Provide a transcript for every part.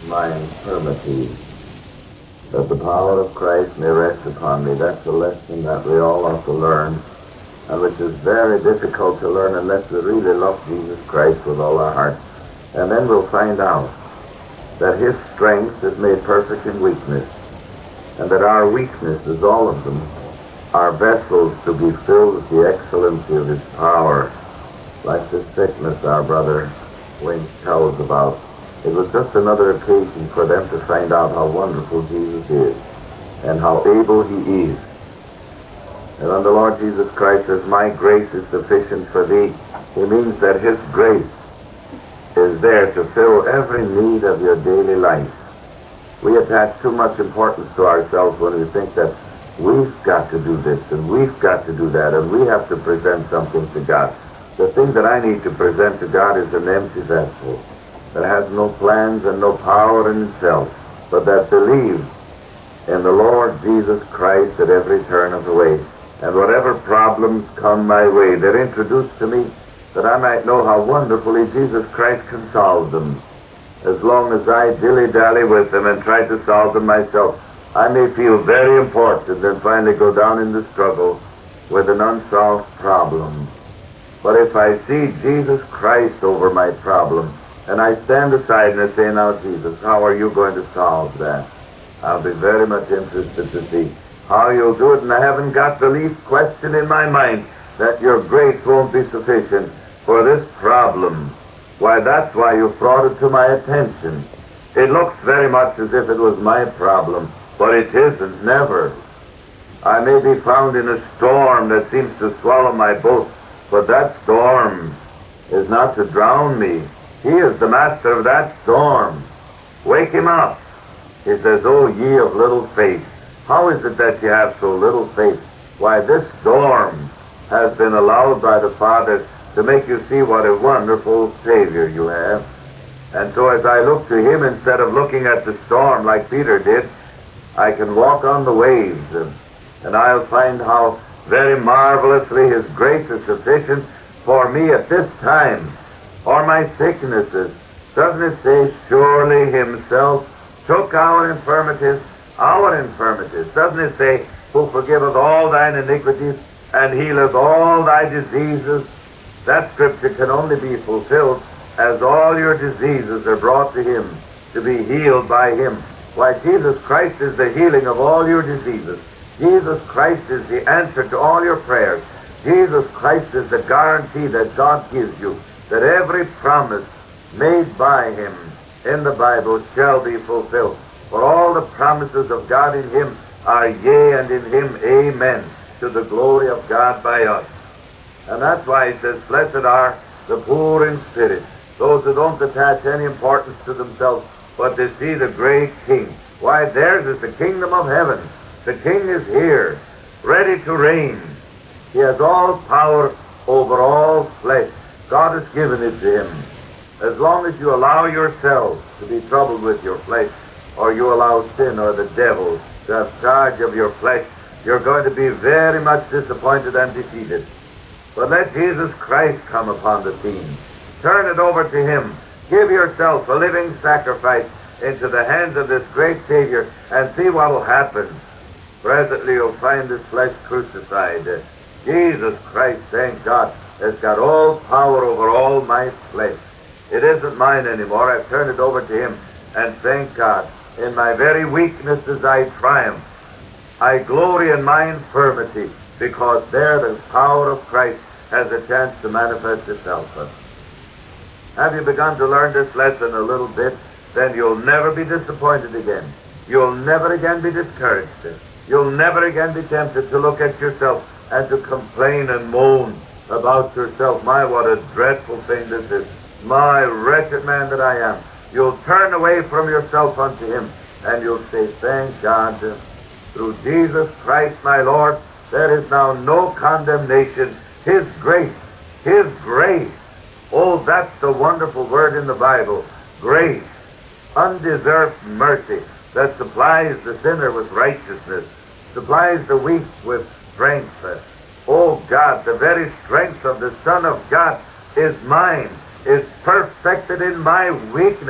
my infirmities, that the power of Christ may rest upon me. That's a lesson that we all ought to learn, and which is very difficult to learn unless we really love Jesus Christ with all our heart. And then we'll find out that His strength is made perfect in weakness, and that our weaknesses, all of them, are vessels to be filled with the excellency of His power. Like the sickness our brother Wayne tells about, it was just another occasion for them to find out how wonderful Jesus is and how able He is. And when the Lord Jesus Christ says, "My grace is sufficient for thee," He means that His grace is there to fill every need of your daily life. We attach too much importance to ourselves when we think that we've got to do this and we've got to do that and we have to present something to God. The thing that I need to present to God is an empty vessel that has no plans and no power in itself, but that believes in the Lord Jesus Christ at every turn of the way. And whatever problems come my way, they're introduced to me that I might know how wonderfully Jesus Christ can solve them. As long as I dilly-dally with them and try to solve them myself, I may feel very important and finally go down in the struggle with an unsolved problem. But if I see Jesus Christ over my problem, and I stand aside and I say, "Now, Jesus, how are you going to solve that?" I'll be very much interested to see how you'll do it, and I haven't got the least question in my mind that your grace won't be sufficient for this problem. Why, that's why you brought it to my attention. It looks very much as if it was my problem, but it isn't, never. I may be found in a storm that seems to swallow my boat, but that storm is not to drown me. He is the master of that storm. Wake him up. He says, "Oh, ye of little faith." How is it that you have so little faith? Why, this storm has been allowed by the Father to make you see what a wonderful Savior you have. And so as I look to Him instead of looking at the storm like Peter did, I can walk on the waves, and I'll find how very marvelously His grace is sufficient for me at this time, or my sicknesses. Doesn't it say, "Surely Himself took our infirmities"? Doesn't it say, "Who forgiveth all thine iniquities and healeth all thy diseases"? That scripture can only be fulfilled as all your diseases are brought to Him to be healed by Him. Why, Jesus Christ is the healing of all your diseases. Jesus Christ is the answer to all your prayers. Jesus Christ is the guarantee that God gives you that every promise made by Him in the Bible shall be fulfilled. For all the promises of God in Him are yea, and in Him amen, to the glory of God by us. And that's why He says, "Blessed are the poor in spirit," those who don't attach any importance to themselves, but they see the great King. Why, theirs is the kingdom of heaven. The King is here, ready to reign. He has all power over all flesh. God has given it to Him. As long as you allow yourselves to be troubled with your flesh, or you allow sin or the devil to have charge of your flesh, you're going to be very much disappointed and defeated. But let Jesus Christ come upon the scene. Turn it over to Him. Give yourself a living sacrifice into the hands of this great Savior and see what will happen. Presently you'll find this flesh crucified. Jesus Christ, thank God, has got all power over all my flesh. It isn't mine anymore. I've turned it over to Him. And thank God, in my very weaknesses I triumph. I glory in my infirmity, because there the power of Christ has a chance to manifest itself. Have you begun to learn this lesson a little bit? Then you'll never be disappointed again. You'll never again be discouraged. You'll never again be tempted to look at yourself and to complain and moan about yourself. My, what a dreadful thing this is. My wretched man that I am. You'll turn away from yourself unto Him, and you'll say, "Thank God, through Jesus Christ my Lord, there is now no condemnation. His grace, His grace." Oh, that's the wonderful word in the Bible. Grace, undeserved mercy that supplies the sinner with righteousness, supplies the weak with strength. Oh God, the very strength of the Son of God is mine, is perfected in my weakness.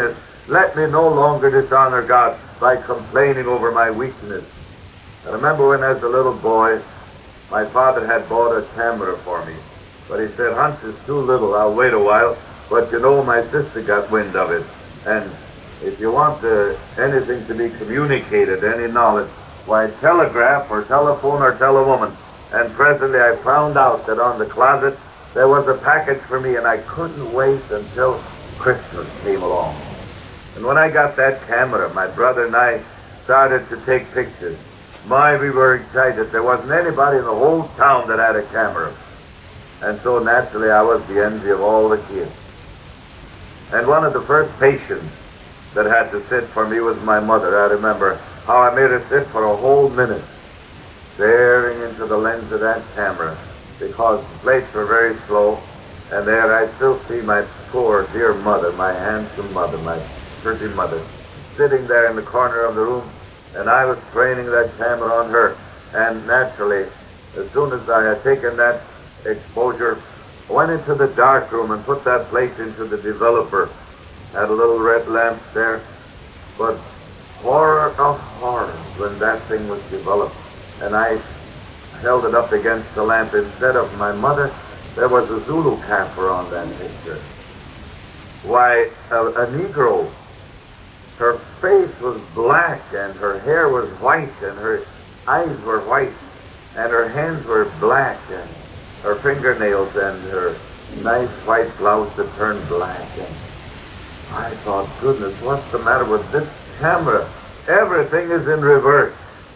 Let me no longer dishonor God by complaining over my weakness. I remember when as a little boy, my father had bought a camera for me. But he said, Hans, it's too little, I'll wait a while. But you know, my sister got wind of it. And if you want anything to be communicated, any knowledge, why, telegraph or telephone or tell a woman. And presently I found out that on the closet there was a package for me, and I couldn't wait until Christmas came along. And when I got that camera, my brother and I started to take pictures. My, we were excited. There wasn't anybody in the whole town that had a camera. And so naturally I was the envy of all the kids. And one of the first patients that had to sit for me was my mother. I remember how I made her sit for a whole minute, staring into the lens of that camera, because the plates were very slow. And there I still see my poor dear mother, my handsome mother, my pretty mother, sitting there in the corner of the room, and I was training that camera on her. And naturally, as soon as I had taken that exposure, I went into the dark room and put that plate into the developer. Had a little red lamp there, but horror of horrors when that thing was developed, and I held it up against the lamp. Instead of my mother, there was a Zulu Kaffir on that picture. Why, a Negro. Her face was black, and her hair was white, and her eyes were white, and her hands were black, and her fingernails and her nice white blouse that turned black. And I thought, goodness, what's the matter with this camera? Everything is in reverse.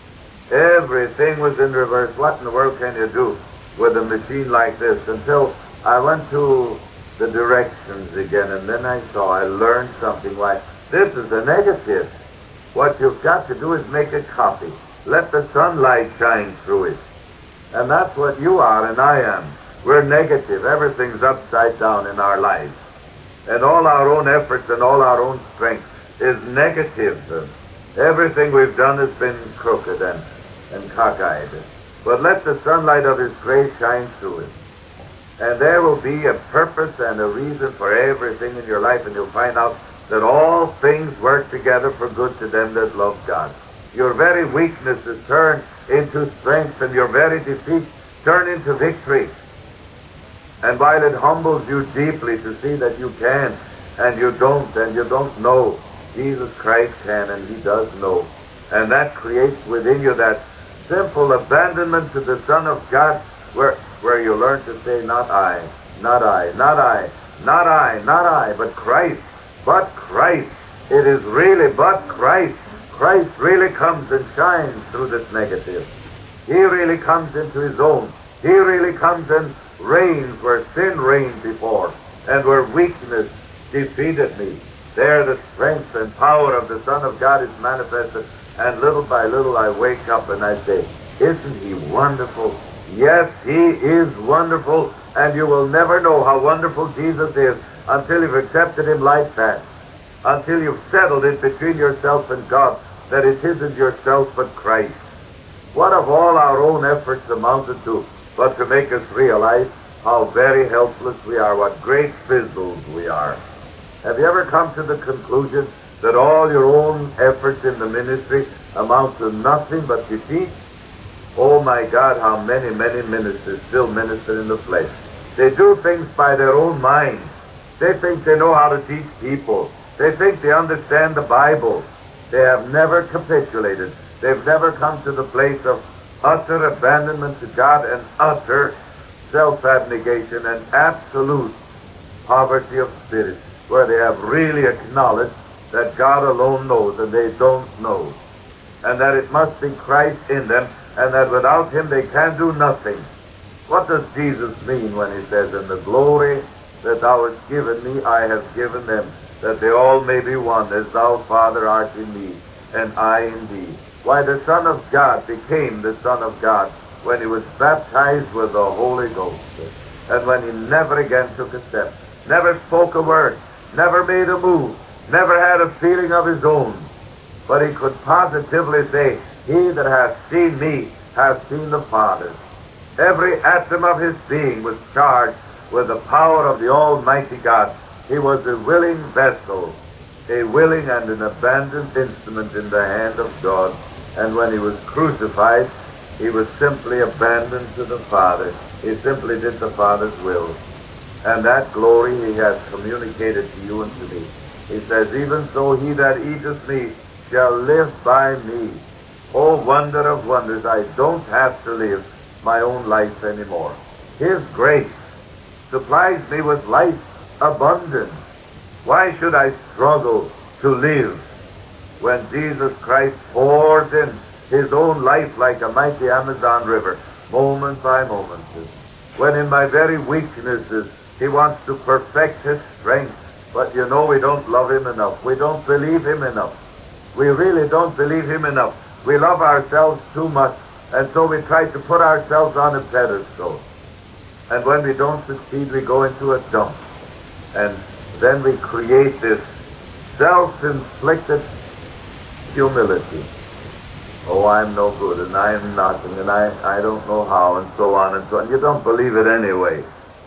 Everything was in reverse. What in the world can you do with a machine like this? Until I went to the directions again, and then I learned something. Why, this is a negative. What you've got to do is make a copy. Let the sunlight shine through it. And that's what you are and I am. We're negative. Everything's upside down in our lives. And all our own efforts and all our own strength is negative. Everything we've done has been crooked and cockeyed. But let the sunlight of His grace shine through it. And there will be a purpose and a reason for everything in your life, and you'll find out that all things work together for good to them that love God. Your very weakness is turned into strength, and your very defeat turned into victory. And while it humbles you deeply to see that you can, and you don't know, Jesus Christ can, and He does know. And that creates within you that simple abandonment to the Son of God, where you learn to say, not I, not I, not I, not I, not I, but Christ, but Christ. It is really but Christ. Christ really comes and shines through this negative. He really comes into His own. He really comes and reigns where sin reigned before, and where weakness defeated me. There the strength and power of the Son of God is manifested, and little by little I wake up and I say, isn't He wonderful? Yes, He is wonderful, and you will never know how wonderful Jesus is until you've accepted Him like that, until you've settled it between yourself and God that it isn't yourself but Christ. What have all our own efforts amounted to but to make us realize how very helpless we are, what great fizzles we are? Have you ever come to the conclusion that all your own efforts in the ministry amount to nothing but defeat? Oh my God, how many ministers still minister in the flesh. They do things by their own mind. They think they know how to teach people. They think they understand the Bible. They have never capitulated. They've never come to the place of utter abandonment to God and utter self-abnegation and absolute poverty of spirit, where they have really acknowledged that God alone knows and they don't know, and that it must be Christ in them, and that without Him they can do nothing. What does Jesus mean when He says, "In the glory that Thou hast given me, I have given them, that they all may be one, as Thou, Father, art in me, and I in Thee"? Why, the Son of God became the Son of God when He was baptized with the Holy Ghost, and when He never again took a step, never spoke a word, never made a move, never had a feeling of His own. But He could positively say, "He that hath seen me hath seen the Father." Every atom of His being was charged with the power of the Almighty God. He was a willing vessel. a willing and an abandoned instrument in the hand of God. And when he was crucified, he was simply abandoned to the Father. He simply did the Father's will. And that glory he has communicated to you and to me. He says, even so he that eateth me shall live by me. Oh, wonder of wonders, I don't have to live my own life anymore. His grace supplies me with life abundant. Why should I struggle to live when Jesus Christ pours in his own life like a mighty Amazon river, moment by moment? When in my very weaknesses he wants to perfect his strength. But you know, we don't love him enough. We don't believe him enough. We really don't believe him enough. We love ourselves too much, and so we try to put ourselves on a pedestal. And when we don't succeed, we go into a dump. And then we create this self-inflicted humility. Oh, I'm no good, and I'm nothing, and I don't know how, and so on and so on. You don't believe it anyway.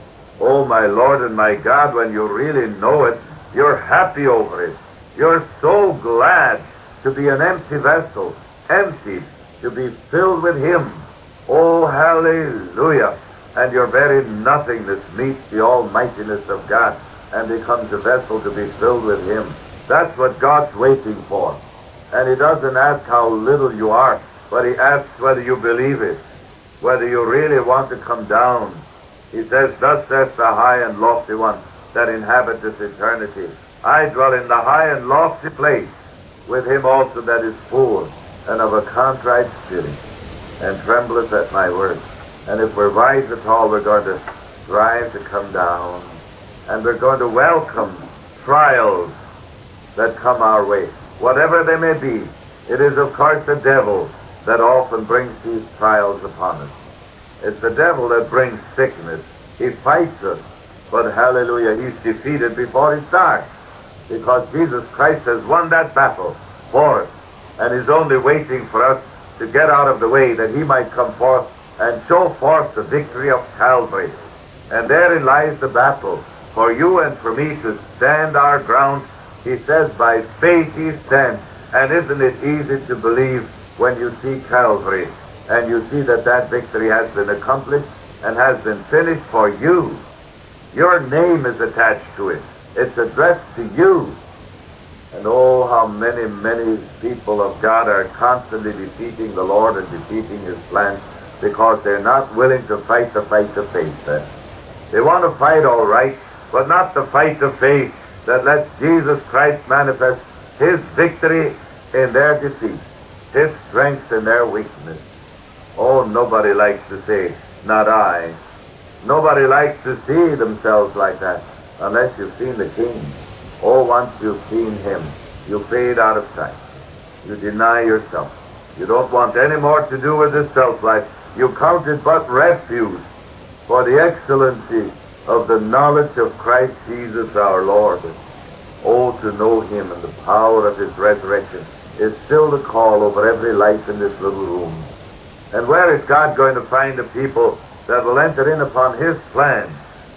Oh, my Lord and my God, when you really know it, you're happy over it. You're so glad to be an empty vessel, emptied, to be filled with him. Oh, hallelujah. And your very nothingness meets the almightiness of God and becomes a vessel to be filled with him. That's what God's waiting for. And he doesn't ask how little you are, but he asks whether you believe it, whether you really want to come down. He says, thus saith the high and lofty one that inhabiteth eternity. I dwell in the high and lofty place with him also that is poor and of a contrite spirit, and trembleth at my word. And if we're wise at all, we're going to strive to come down, and we're going to welcome trials that come our way, whatever they may be. It is, of course, the devil that often brings these trials upon us. It's the devil that brings sickness. He fights us, but hallelujah, he's defeated before he starts, because Jesus Christ has won that battle for us, and is only waiting for us to get out of the way that he might come forth and show forth the victory of Calvary. And therein lies the battle for you and for me to stand our ground. He says, by faith ye stand. And isn't it easy to believe when you see Calvary and you see that that victory has been accomplished and has been finished for you? Your name is attached to it. It's addressed to you. And oh, how many, many people of God are constantly defeating the Lord and defeating his plans, because they're not willing to fight the fight of faith then. They want to fight all right, but not the fight of faith that lets Jesus Christ manifest his victory in their defeat, his strength in their weakness. Oh, nobody likes to say, not I. Nobody likes to see themselves like that unless you've seen the King. Oh, once you've seen him, you fade out of sight. You deny yourself. You don't want any more to do with this self-life. You count it but refuse for the excellency of the knowledge of Christ Jesus our Lord. Oh, to know him and the power of his resurrection is still the call over every life in this little room. And where is God going to find a people that will enter in upon his plan?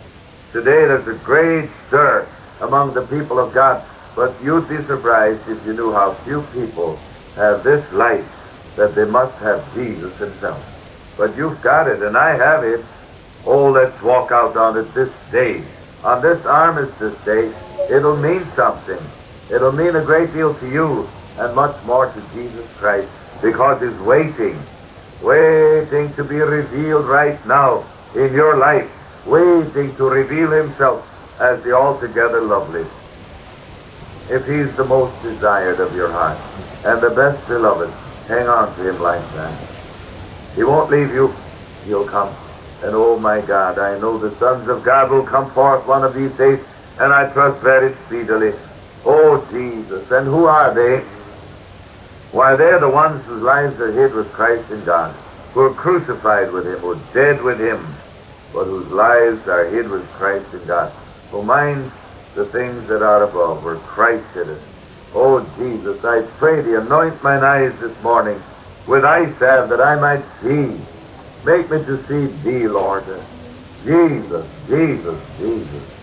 Today there's a great stir among the people of God, but you'd be surprised if you knew how few people have this light, that they must have Jesus himself. But you've got it, and I have it. Oh, let's walk out on it this day. On this armistice day, it'll mean something. It'll mean a great deal to you, and much more to Jesus Christ, because he's waiting to be revealed right now in your life, waiting to reveal himself as the altogether lovely. If he's the most desired of your heart and the best beloved, hang on to him like that. He won't leave you. He'll come. And oh my God, I know the sons of God will come forth one of these days, and I trust very speedily. Oh Jesus, and who are they? Why, they're the ones whose lives are hid with Christ in God, who are crucified with him, who are dead with him, but whose lives are hid with Christ in God, who mind the things that are above, where Christ sitteth. Oh Jesus, I pray thee, anoint mine eyes this morning with eye salve, that I might see. Make me to see thee, Lord. Jesus, Jesus, Jesus.